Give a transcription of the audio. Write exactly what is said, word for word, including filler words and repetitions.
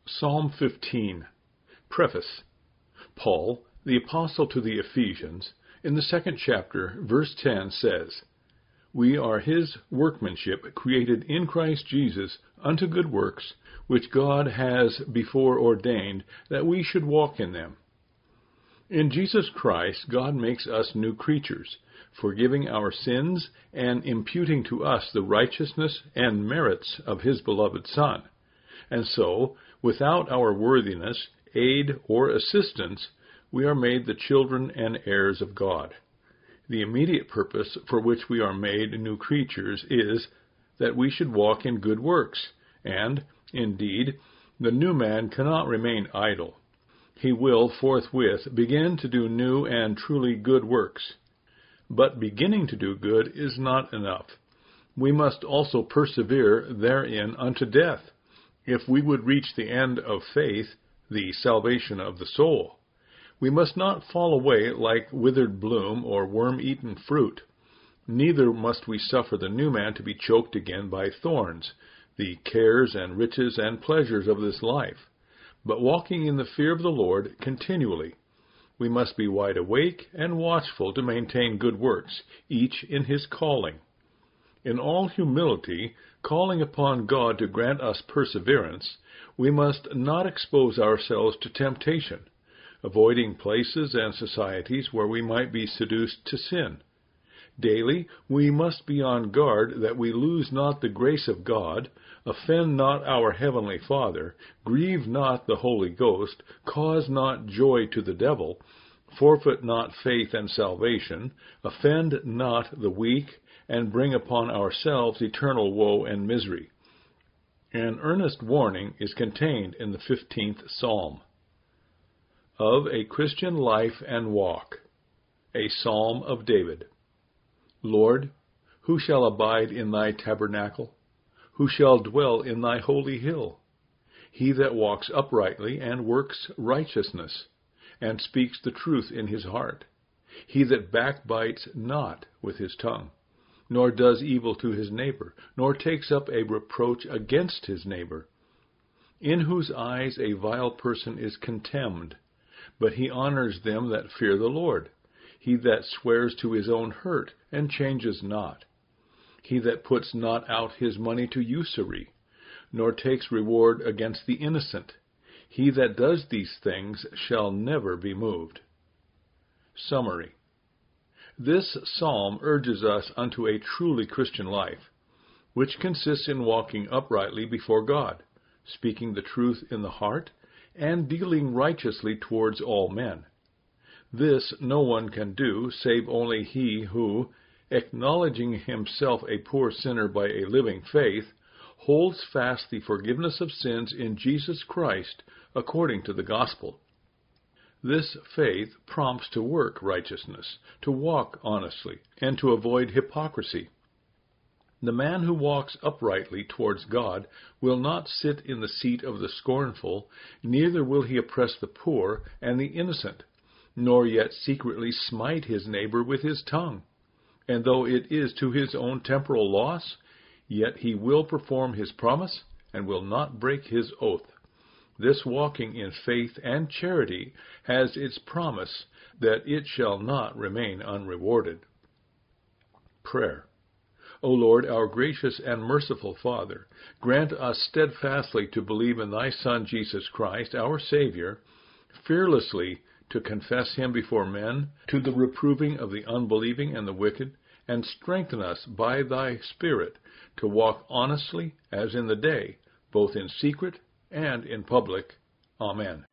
Psalm fifteen. Preface. Paul, the apostle to the Ephesians, in the second chapter, verse ten says, "We are his workmanship, created in Christ Jesus unto good works, which God has before ordained that we should walk in them." In Jesus Christ, God makes us new creatures, forgiving our sins and imputing to us the righteousness and merits of his beloved Son. And so, without our worthiness, aid, or assistance, we are made the children and heirs of God. The immediate purpose for which we are made new creatures is that we should walk in good works, and, indeed, the new man cannot remain idle. He will forthwith begin to do new and truly good works. But beginning to do good is not enough. We must also persevere therein unto death, if we would reach the end of faith, the salvation of the soul. We must not fall away like withered bloom or worm-eaten fruit. Neither must we suffer the new man to be choked again by thorns, the cares and riches and pleasures of this life, but walking in the fear of the Lord continually. We must be wide awake and watchful to maintain good works, each in his calling. In all humility, calling upon God to grant us perseverance, we must not expose ourselves to temptation, avoiding places and societies where we might be seduced to sin. Daily we must be on guard that we lose not the grace of God, offend not our Heavenly Father, grieve not the Holy Ghost, cause not joy to the devil, forfeit not faith and salvation, offend not the weak, and bring upon ourselves eternal woe and misery. An earnest warning is contained in the fifteenth Psalm. Of a Christian life and walk. A Psalm of David. Lord, who shall abide in thy tabernacle? Who shall dwell in thy holy hill? He that walks uprightly and works righteousness, and speaks the truth in his heart. He that backbites not with his tongue, nor does evil to his neighbor, nor takes up a reproach against his neighbor, in whose eyes a vile person is contemned, but he honors them that fear the Lord. He that swears to his own hurt, and changes not. He that puts not out his money to usury, nor takes reward against the innocent. He that does these things shall never be moved. Summary. This psalm urges us unto a truly Christian life, which consists in walking uprightly before God, speaking the truth in the heart, and dealing righteously towards all men. This no one can do, save only he who, acknowledging himself a poor sinner by a living faith, holds fast the forgiveness of sins in Jesus Christ according to the gospel. This faith prompts to work righteousness, to walk honestly, and to avoid hypocrisy. The man who walks uprightly towards God will not sit in the seat of the scornful, neither will he oppress the poor and the innocent, nor yet secretly smite his neighbor with his tongue. And though it is to his own temporal loss, yet he will perform his promise and will not break his oath. This walking in faith and charity has its promise that it shall not remain unrewarded. Prayer. O Lord, our gracious and merciful Father, grant us steadfastly to believe in thy Son Jesus Christ, our Savior, fearlessly to confess him before men, to the reproving of the unbelieving and the wicked, and strengthen us by thy Spirit to walk honestly as in the day, both in secret and in public. Amen.